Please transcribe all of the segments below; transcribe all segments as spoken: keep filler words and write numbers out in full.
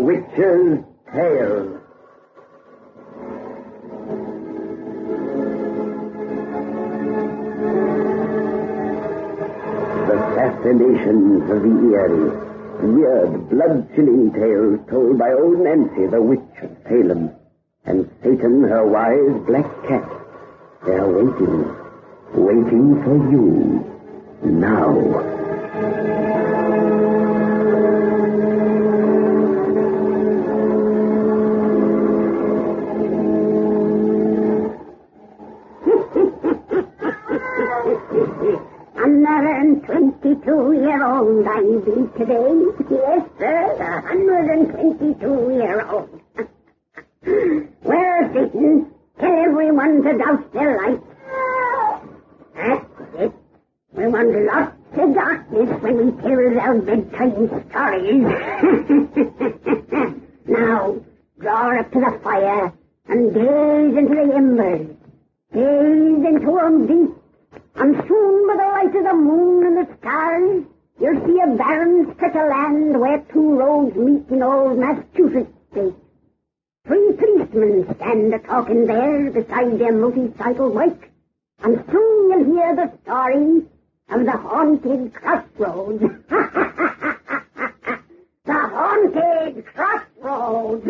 Witch's Tale. The fascinations of the eerie, weird, blood-chilling tales told by old Nancy, the witch of Salem, and Satan, her wise black cat. They are waiting, waiting for you, now. Twenty-two-year-old I be today. Yes, sir, a hundred and twenty-two-year-old. Well, Satan, tell everyone to douse their lights. That's it. We want lots of darkness when we tell our bedtime stories. Now, draw up to the fire and gaze into the embers. Gaze into them deep. And soon, by the light of the moon and the stars, you'll see a barren stretch of land where two roads meet in old Massachusetts State. Three policemen stand a-talking there beside their motorcycle bike, and soon you'll hear the story of the haunted crossroads. The haunted crossroads.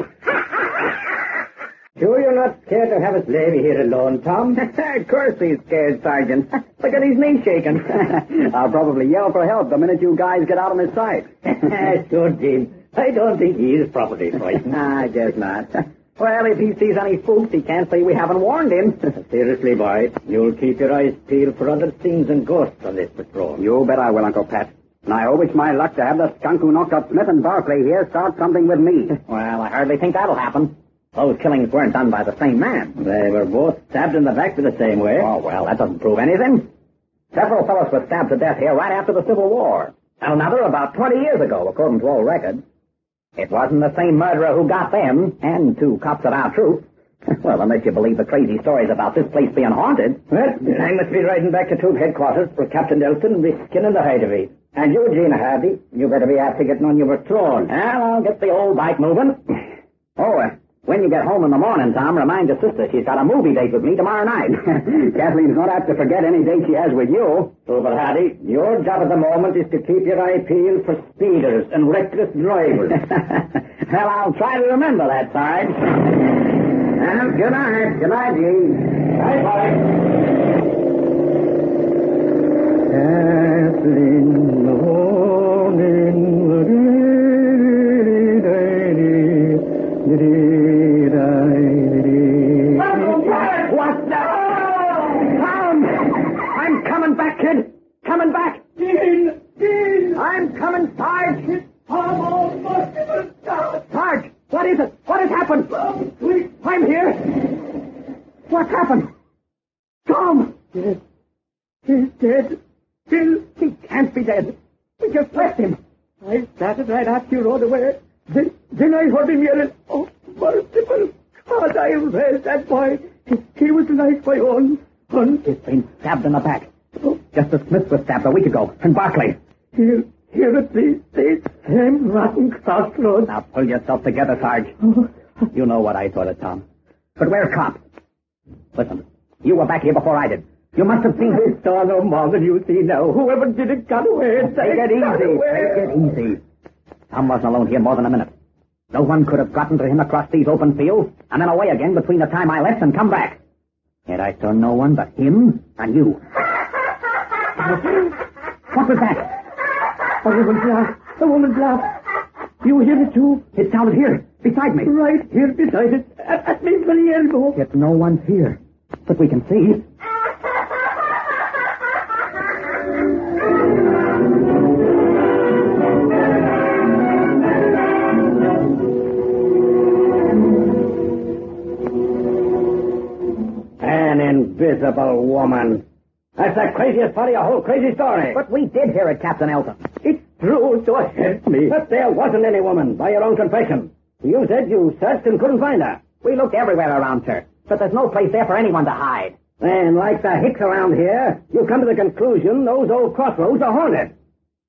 Sure you're not scared to have us lady here alone, Tom? Of course he's scared, Sergeant. Look at his knee shaking. I'll probably yell for help the minute you guys get out of his sight. Sure, Jim. I don't think he is properly frightened. I guess not. Well, if he sees any spooks, he can't say we haven't warned him. Seriously, boy, you'll keep your eyes peeled for other things than ghosts on this patrol. You bet I will, Uncle Pat. And I owe it's my luck to have the skunk who knocked up Smith and Barclay here start something with me. Well, I hardly think that'll happen. Those killings weren't done by the same man. They were both stabbed in the back the same way. Oh, well, that doesn't prove anything. Several fellows were stabbed to death here right after the Civil War. And another about twenty years ago, according to old records. It wasn't the same murderer who got them, and two cops of our troop. Well, unless you believe the crazy stories about this place being haunted. Well, I must be riding back to troop headquarters for Captain Nelson and be skinning the hide of it. And you, Gina Hardy, you better be after getting on your patrol. Well, I'll get the old bike moving. Oh, uh, when you get home in the morning, Tom, remind your sister she's got a movie date with me tomorrow night. Kathleen's not apt to forget any date she has with you. So, but Hardy, your job at the moment is to keep your eye peeled for speeders and reckless drivers. Well, I'll try to remember that, Sarge. Well, good night. Good night, Gene. Bye, bye. Kathleen, the morning, What? Tom! I'm coming back, kid. Coming back. Dean! Dean! I'm coming, Sarge. It's almost possible. Sarge, what is it? What has happened? Tom, please. I'm here. What's happened? Tom! Dead. He's dead. Still, He can't be dead. We just left him. I started right after you rode away. Then, then I heard him yelling, "Oh, merciful God, I raised that boy. He, he was like my own son." He's been stabbed in the back. Just as Smith was stabbed a week ago, and Barclay. Here, here at these, these same rotten crossroads. Now pull yourself together, Sarge. Oh, You know what I thought of Tom. But where's Cop? Listen, you were back here before I did. You must have seen I saw no more than you see now. Whoever did it got away. Take it easy. Take it easy. Tom wasn't alone here more than a minute. No one could have gotten to him across these open fields and then away again between the time I left and come back. Yet I saw no one but him and you. What was that? A woman's laugh. A woman's laugh. You hear it too? It sounded here, beside me. Right here beside it. At, at me very elbow. Yet no one's here. But we can see. An invisible woman. That's the craziest part of your whole crazy story. But we did hear it, Captain Elton. It's true, so help me. But there wasn't any woman, by your own confession. You said you searched and couldn't find her. We looked everywhere around, sir. But there's no place there for anyone to hide. And like the hicks around here, you come to the conclusion those old crossroads are haunted.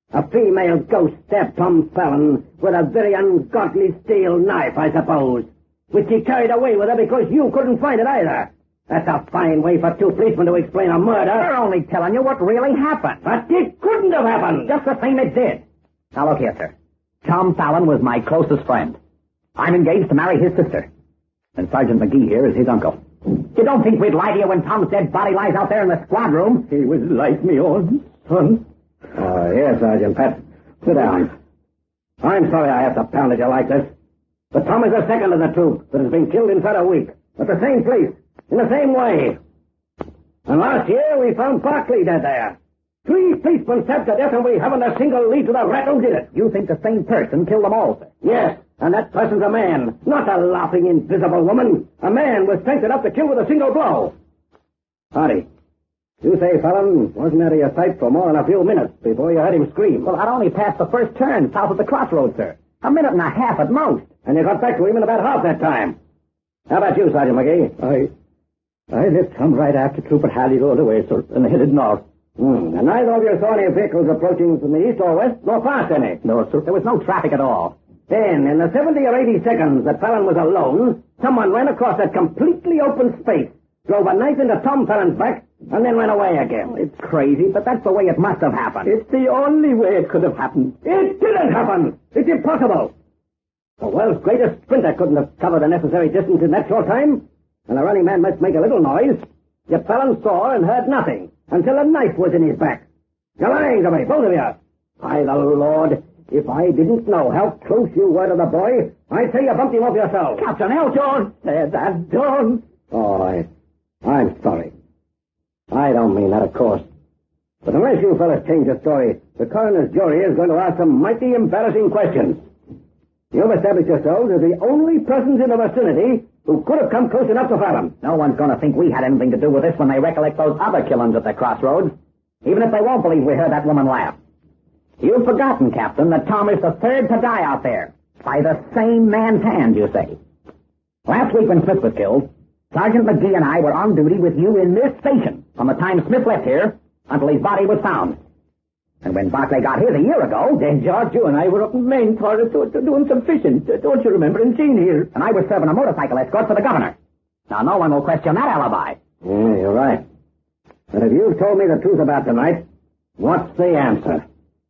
A female ghost stabbed Tom Fallon with a very ungodly steel knife, I suppose, which she carried away with her because you couldn't find it either. That's a fine way for two policemen to explain a murder. They're only telling you what really happened. But it couldn't have happened. Just the same it did. Now look here, sir. Tom Fallon was my closest friend. I'm engaged to marry his sister. And Sergeant McGee here is his uncle. You don't think we'd lie to you when Tom's dead body lies out there in the squad room? He was like me own son. Oh, yes, Sergeant Pat. Sit down. I'm sorry I have to pound at you like this. But Tom is the second of the troop that has been killed inside a week. At the same place. In the same way. And last year we found Barkley dead there. Three policemen stabbed to death and we haven't a single lead to the rat who did it. You think the same person killed them all, sir? Yes, and that person's a man. Not a laughing, invisible woman. A man with strength enough to kill with a single blow. Hardy, you say Fallon wasn't out of your sight for more than a few minutes before you heard him scream. Well, I'd only passed the first turn south of the crossroads, sir. A minute and a half at most. And you got back to him in about half that time. How about you, Sergeant McGee? I... I left Tom right after Trooper Halley rode away, sir, and headed north. Hmm. And neither of you saw any vehicles approaching from the east or west, nor past any? No, sir. There was no traffic at all. Then, in the seventy or eighty seconds that Fallon was alone, someone ran across that completely open space, drove a knife into Tom Fallon's back, and then ran away again. It's crazy, but that's the way it must have happened. It's the only way it could have happened. It didn't happen! It's impossible! The world's greatest sprinter couldn't have covered the necessary distance in that short time, and a running man must make a little noise. Yet Fallon saw and heard nothing until a knife was in his back. You're lying to me, both of you. By the Lord, if I didn't know how close you were to the boy, I'd say you bumped him off yourself. Captain Elton! Said that, John. Oh, I, I'm sorry. I don't mean that, of course. But unless you fellas change the story, the coroner's jury is going to ask some mighty embarrassing questions. You've established yourselves as the only persons in the vicinity who could have come close enough to Fallon. No one's going to think we had anything to do with this when they recollect those other killings at the crossroads, even if they won't believe we heard that woman laugh. You've forgotten, Captain, that Tom is the third to die out there, by the same man's hand, you say. Last week when Smith was killed, Sergeant McGee and I were on duty with you in this station from the time Smith left here until his body was found. And when Barclay got his a year ago... Then George, you and I were up in Maine for it, doing some fishing. Don't you remember? And Jean here. And I was serving a motorcycle escort for the governor. Now, no one will question that alibi. Yeah, you're right. But if you've told me the truth about tonight, what's the answer?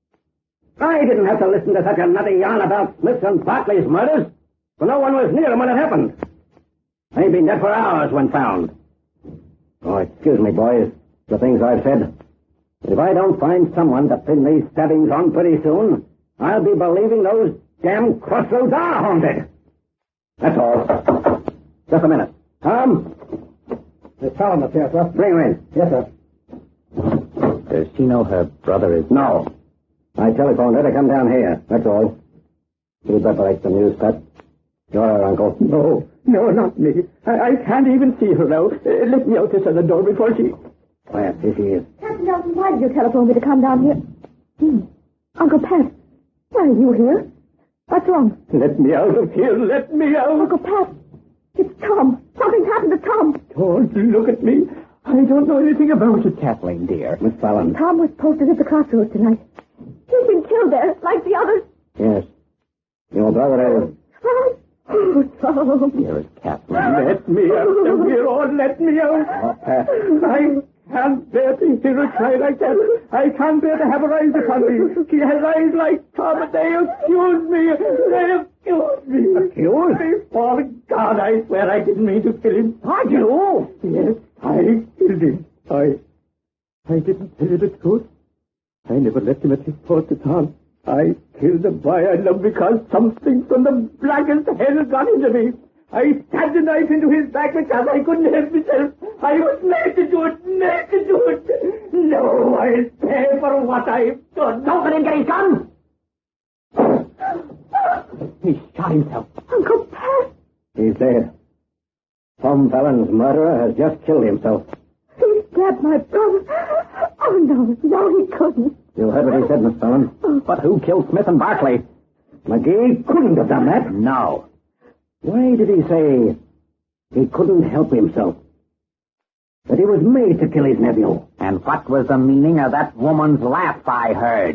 I didn't have to listen to such a nutty yarn about Smith's and Barclay's murders, for no one was near him when it happened. They've been dead for hours when found. Oh, excuse me, boys, the things I've said. If I don't find someone to pin these stabbings on pretty soon, I'll be believing those damn crossroads are haunted. That's all. Just a minute. Tom? There's Fallon up here, sir. Bring her in. Yes, sir. Does she know her brother is... No. I telephoned her to come down here. That's all. You'd better like the news, Pat. You're her uncle. No, no, not me. I, I can't even see her now. Uh, let me out this other door before she... Oh, yes, here she is. Captain Nelson, why did you telephone me to come down here? Hmm. Uncle Pat, why are you here? What's wrong? Let me out of here. Let me out. Uncle Pat, it's Tom. Something's happened to Tom. Don't look at me. I don't know anything about it, Kathleen, dear. Miss Fallon. Tom was posted at the crossroads tonight. He's been killed there, like the others. Yes. Your brother is... Oh, Tom. Dearest Kathleen. Let me out of here. Oh, let me out. Oh, Pat. I can't bear to hear her cry like that. I can't bear to have her eyes upon me. She has eyes like Tom, and they accuse me. They accuse me. Accuse? Before God, I swear I didn't mean to kill him. Are you? Yes, I killed him. I... I didn't tell you the truth. I never left him at his post at all. I killed the boy I loved because something from the blackest hell got into me. I stabbed a knife into his back because I couldn't help myself. I was made to do it, made to do it. No, I'll pay for what I've done. Don't let him get his gun! He shot himself. Uncle Pat. He's dead. Tom Fallon's murderer has just killed himself. He stabbed my brother. Oh, no, no, he couldn't. You heard what he said, Miss Fallon. But who killed Smith and Barclay? McGee couldn't have done that. No. Why did he say he couldn't help himself? That he was made to kill his nephew? And what was the meaning of that woman's laugh I heard?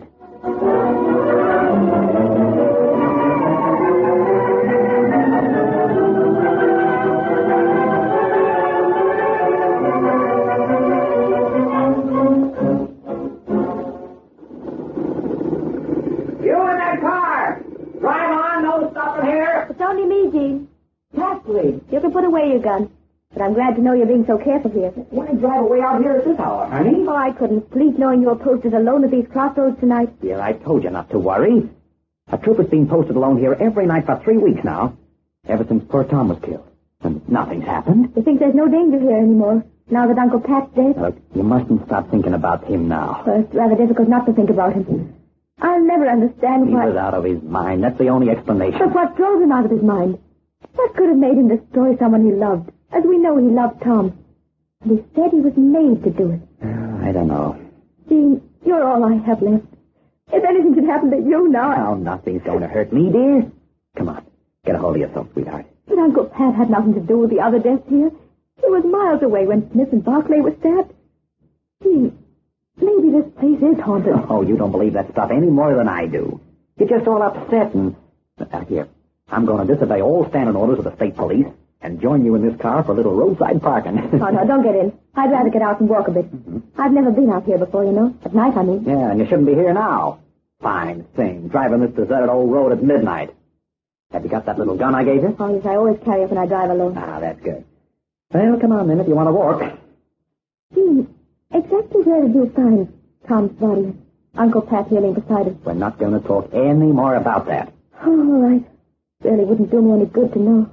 You in that car! Drive on, no stopping here! It's only me, Jean. Kathleen! You can put away your gun. But I'm glad to know you're being so careful here. Why drive away out here at this hour, honey? Oh, I couldn't sleep knowing you were posted alone at these crossroads tonight. Dear, I told you not to worry. A trooper's been posted alone here every night for three weeks now. Ever since poor Tom was killed. And nothing's happened. You think there's no danger here anymore, now that Uncle Pat's dead? Look, you mustn't stop thinking about him now. Well, it's rather difficult not to think about him. I'll never understand He why... was out of his mind. That's the only explanation. But what drove him out of his mind? What could have made him destroy someone he loved? As we know, he loved Tom. And he said he was made to do it. Uh, I don't know. Jean, you're all I have left. If anything should happen to you now... I... Now, nothing's going to hurt me, dear. Come on. Get a hold of yourself, sweetheart. But Uncle Pat had nothing to do with the other deaths here. He was miles away when Smith and Barclay were stabbed. Jean, maybe this place is haunted. Oh, you don't believe that stuff any more than I do. You're just all upset and... Uh, here, I'm going to disobey all standing orders of the state police and join you in this car for a little roadside parking. Oh, no, don't get in. I'd rather get out and walk a bit. Mm-hmm. I've never been out here before, you know. At night, I mean. Yeah, and you shouldn't be here now. Fine thing, driving this deserted old road at midnight. Have you got that little gun I gave you? Oh, yes, I always carry it when I drive alone. Ah, that's good. Well, come on then if you want to walk. Jean, exactly where did you find Tom's body? Uncle Pat kneeling beside him. We're not going to talk any more about that. Oh, all right. Really wouldn't do me any good to know.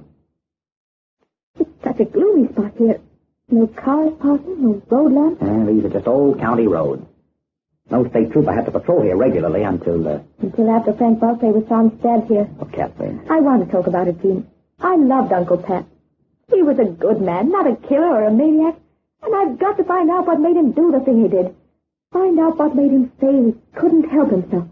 It's such a gloomy spot here. No cars passing, no road lamps. And these are just old county roads. No state trooper had to patrol here regularly until, uh... Until after Frank Barclay was found stabbed here. Oh, Kathleen. I want to talk about it, Jean. I loved Uncle Pat. He was a good man, not a killer or a maniac. And I've got to find out what made him do the thing he did. Find out what made him say he couldn't help himself.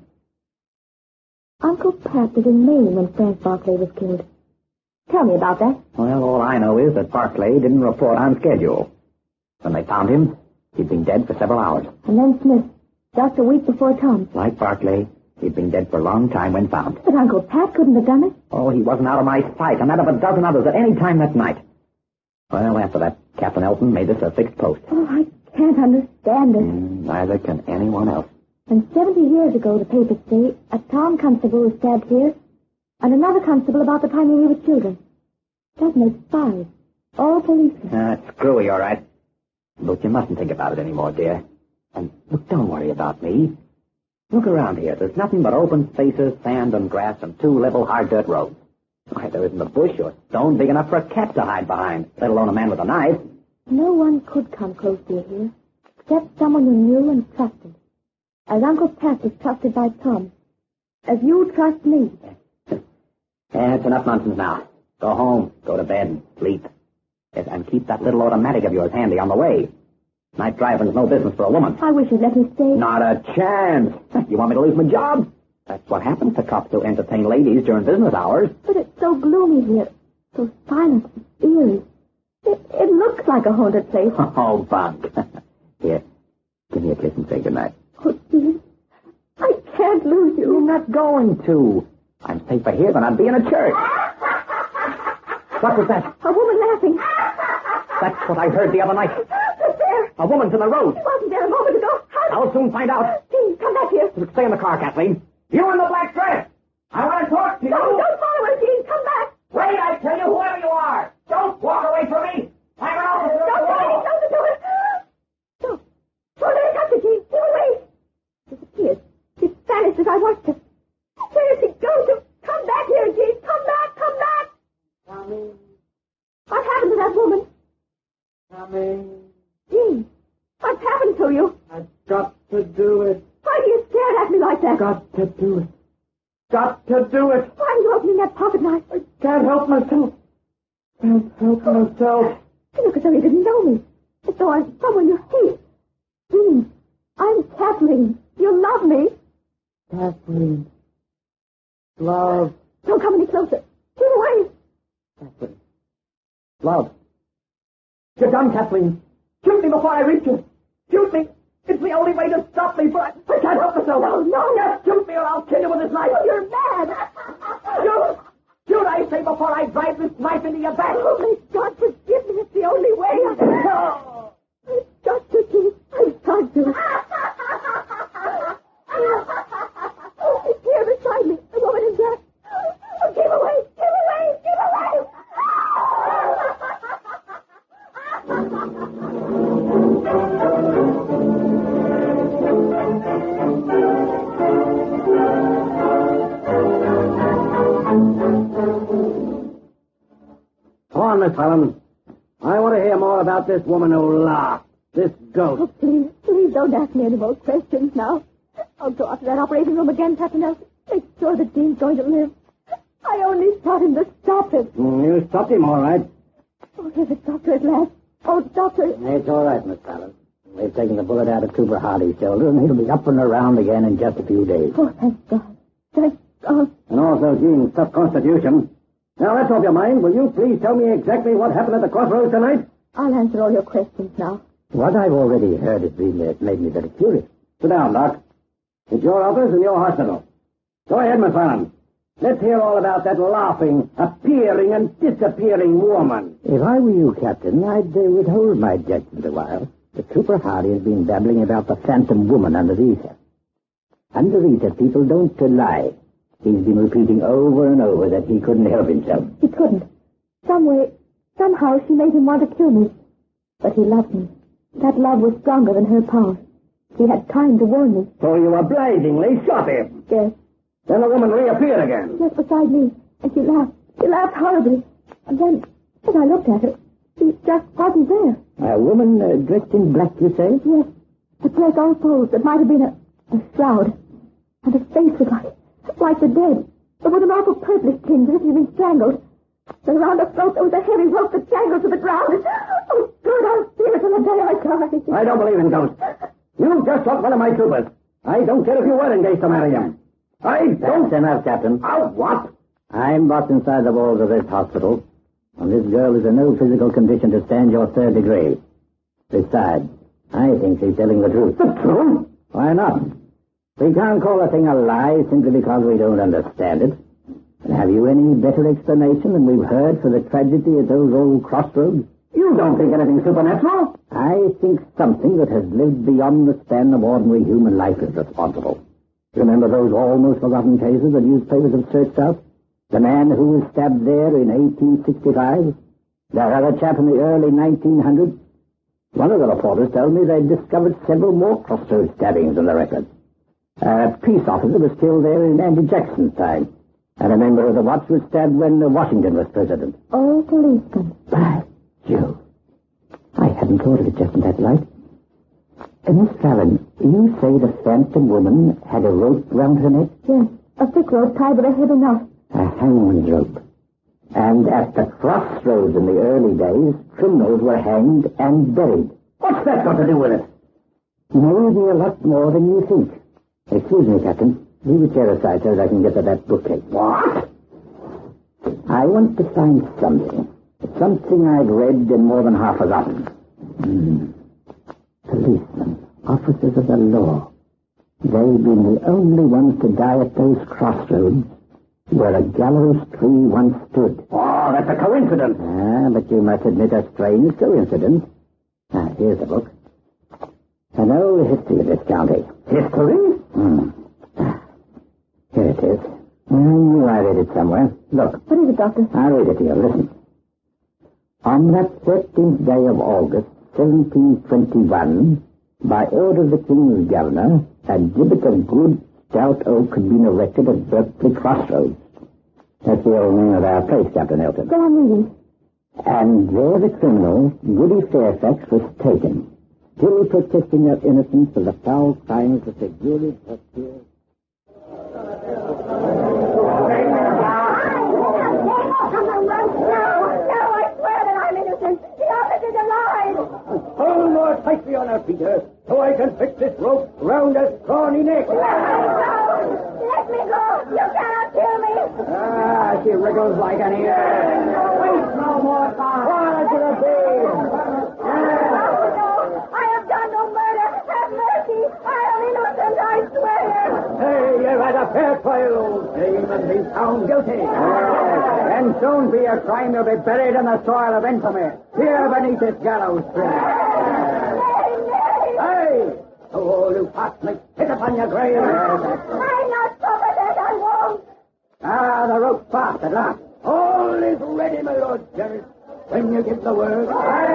Uncle Pat was in Maine when Frank Barclay was killed. Tell me about that. Well, all I know is that Barclay didn't report on schedule. When they found him, he'd been dead for several hours. And then Smith, just a week before Tom. Like Barclay, he'd been dead for a long time when found. But Uncle Pat couldn't have done it. Oh, he wasn't out of my sight, and that of a dozen others at any time that night. Well, after that, Captain Elton made this a fixed post. Oh, I can't understand it. Mm, neither can anyone else. And seventy years ago, the papers say, a Tom constable was stabbed here, and another constable about the time when we were children. That makes five. All policemen. Uh, screwy, all right. Look, you mustn't think about it anymore, dear. And look, don't worry about me. Look around here. There's nothing but open spaces, sand and grass, and two level hard dirt roads. Why, there isn't a bush or stone big enough for a cat to hide behind, let alone a man with a knife. No one could come close to you here, except someone you knew and trusted. As Uncle Pat is trusted by Tom. As you trust me. Yeah, it's enough nonsense now. Go home, go to bed, and sleep. Yes, and keep that little automatic of yours handy on the way. Night driving's no business for a woman. I wish you'd let me stay. Not a chance. You want me to lose my job? That's what happens to cops who entertain ladies during business hours. But it's so gloomy here. So silent and eerie. It, it looks like a haunted place. Oh, bunk. Here, give me a kiss and say goodnight. Oh, Steve, I can't lose you. You're not going to. I'm safer here than I'd be in a church. What was that? A woman laughing. That's what I heard the other night. Who's there? A woman's in the road. She wasn't there a moment ago. How... I'll soon find out. Steve, come back here. Stay in the car, Kathleen. You in the black dress. I want to talk to you. No, don't follow her, Steve. Come back. Wait, I tell you, whoever you are. Don't walk away from me. I'm an officer. Don't do it. Don't do it. Don't. Don't let her touch you, Steve. Keep away. Disappeared. She vanished as I watched her. Where did she go to? Come back here, Steve. Come back. Come back. Coming. What happened to that woman? Coming. Gene, what's happened to you? I've got to do it. Why do you stare at me like that? Got to do it. Got to do it. Why are you opening that pocket knife? I can't help myself. Can't help myself. You look as though you didn't know me. As though I'm someone you hate. Gene, I'm Kathleen. You love me. Kathleen. Love. Don't come any closer. Keep away. Kathleen. Love. You're done, Kathleen. Shoot me before I reach you. Shoot me. It's the only way to stop me, but I, I can't help myself. No, no. Just shoot me or I'll kill you with this knife. Oh, you're mad. Shoot! Shoot, I say, before I drive this knife into your back. Oh, my God, forgive me. It's the only way. Oh. I've got to, Keith. I've got to. It's here beside me. The woman in black. Oh, give away. Give away. Give away. Come on, Miss Helen. I want to hear more about this woman who laughed. This ghost. Oh, please, please don't ask me any more questions now. I'll go out to that operating room again, Captain Elton. Make sure that Dean's going to live. I only shot him to stop him. Mm, you stopped him, all right. Oh, here's a doctor at last. Oh, doctor. It's all right, Miss Fallon. We've taken the bullet out of Cooper Hardy's shoulder, and he'll be up and around again in just a few days. Oh, thank God. Thank God. And also Jean's tough constitution. Now, that's off your mind. Will you please tell me exactly what happened at the crossroads tonight? I'll answer all your questions now. What I've already heard has been, uh, made me very curious. Sit down, Doc. It's your office and your hospital. Go ahead, Miss Fallon. Let's hear all about that laughing, appearing, and disappearing woman. If I were you, Captain, I'd uh, withhold my judgment a while. But Cooper Hardy has been babbling about the phantom woman under the ether. Under the ether, people don't uh, lie. He's been repeating over and over that he couldn't help himself. He couldn't. Some way, somehow she made him want to kill me. But he loved me. That love was stronger than her power. He had time to warn me. So you obligingly shot him. Yes. Then the woman reappeared again. Yes, beside me. And she laughed. She laughed horribly. And then, as I looked at her, she just wasn't there. A woman uh, dressed in black, you say? Yes. A dress all folds that might have been a, a shroud. And her face was like, like the dead. But with an awful purplish tinge as if she'd been strangled. And around her throat there was a heavy rope that dangled to the ground. Oh, God, I'll feel it till the day I die. I don't believe in ghosts. You just shot one of my troopers. I don't care if you were engaged to marry him. I don't... That's enough, Captain. Oh, what? I'm boss inside the walls of this hospital, and this girl is in no physical condition to stand your third degree. Besides, I think she's telling the truth. The truth? Why not? We can't call a thing a lie simply because we don't understand it. And have you any better explanation than we've heard for the tragedy at those old crossroads? You don't think anything supernatural? I think something that has lived beyond the span of ordinary human life is responsible. Remember those almost forgotten cases the newspapers have searched out? The man who was stabbed there in eighteen sixty-five? That other chap in the early nineteen hundreds? One of the reporters told me they'd discovered several more crossroads stabbings in the record. A peace officer was killed there in Andrew Jackson's time. And a member of the watch was stabbed when Washington was president. All policemen. By Jove. I hadn't thought of it just in that light. Uh, Miss Fallon, you say the phantom woman had a rope round her neck? Yes, a thick rope tied with a heavy knot. A hangman's rope. And at the crossroads in the early days, criminals were hanged and buried. What's that got to do with it? Maybe a lot more than you think. Excuse me, Captain. Leave a chair aside so that I can get to that bookcase. What? I want to find something. Something I've read and more than half forgotten. Hmm. Policemen, officers of the law. They've been the only ones to die at those crossroads where a gallows tree once stood. Oh, that's a coincidence. Ah, but you must admit a strange coincidence. Ah, here's the book. An old history of this county. History? Hmm. Ah, here it is. I knew I read it somewhere. Look. What is it, Doctor? I'll read it to you. Listen. On that thirteenth day of August, seventeen twenty-one, by order of the King's Governor, a gibbet of good, stout oak had been erected at Berkeley Crossroads. That's the old name of our place, Captain Elton. Go on reading. And there the criminal, Goody Fairfax, was taken, still protesting her innocence of the foul crimes that the jury had feared. Hold more tightly on her, Peter, so I can fix this rope round her scrawny neck. Let me go! Let me go! You cannot kill me! Ah, she wriggles like an ear. Waste no more time. Fall to the beam. No, no! I have done no murder! Have mercy! a fair trial, old dame, and be found guilty. Then soon be your crime will be buried in the soil of infamy, here beneath this gallows tree. Hey! So all you parchment, hit upon your grave. I'm not suffer that, I won't. Ah, the rope's fast at last. All is ready, my lord sheriff. When you give the word.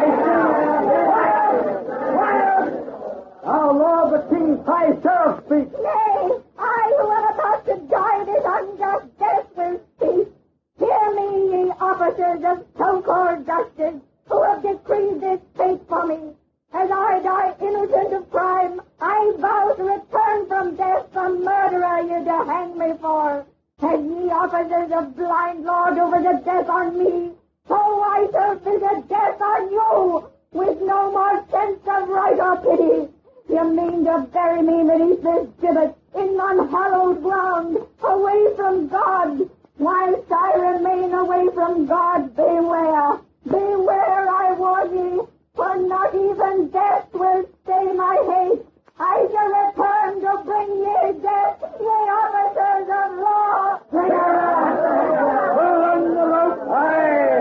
Our Lord the King's high sheriff speak. Nay, I who am about to die this unjust death will speak. Hear me, ye officers of so-called justice, who have decreed this fate for me. As I die innocent of crime, I vow to return from death the murderer you to hang me for. As ye officers of blind lord over the death on me, so I shall visit death on you, with no more sense of right or pity. You mean to bury me beneath this gibbet, in unhallowed ground, away from God. Whilst I remain away from God, beware, beware, I warn ye, for not even death will stay my hate. I shall return to bring ye death, ye officers of law. Pull on the rope. Aye.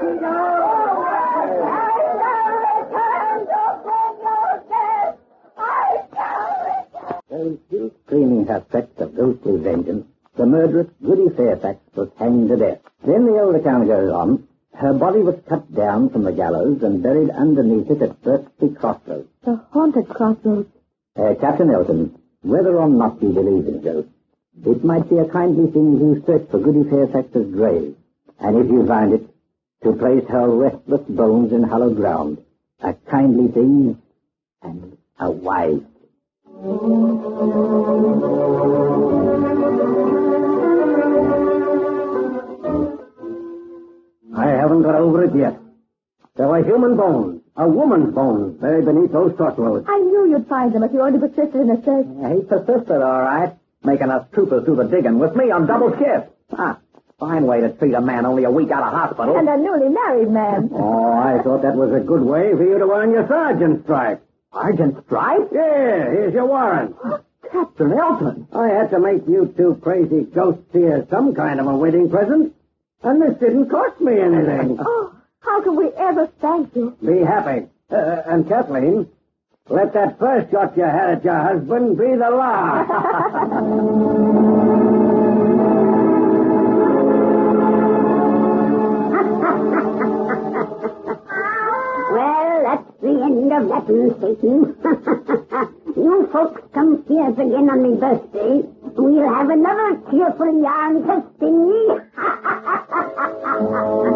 I shall return to bring you death. I shall return. Though still screaming her threats of ghostly vengeance, the murderess Goody Fairfax was hanged to death. Then the old account goes on. Her body was cut down from the gallows and buried underneath it at Birchby Crossroads. The haunted crossroads. Uh, Captain Elton, whether or not you believe in ghosts, it might be a kindly thing to search for Goody Fairfax's grave, and if you find it, to place her restless bones in hallowed ground. A kindly thing and a wise. I haven't got over it yet. There were human bones, a woman's bones, buried beneath those crossroads. I knew you'd find them if you only persisted in a search. He persisted, all right, making us troopers through the digging with me on double shift. Ah, fine way to treat a man only a week out of hospital. And a newly married man. Oh, I thought that was a good way for you to earn your sergeant's stripe. Sergeant's stripe? Yeah, here's your warrant. Captain Elton. I had to make you two crazy ghost seers some kind of a wedding present, and this didn't cost me anything. Oh, how can we ever thank you? Be happy. Uh, and Kathleen, let that first shot you had at your husband be the last. Well, that's the end of that one, Satan. You folks come see us again on my birthday. We'll have another cheerful yarn to sing ye.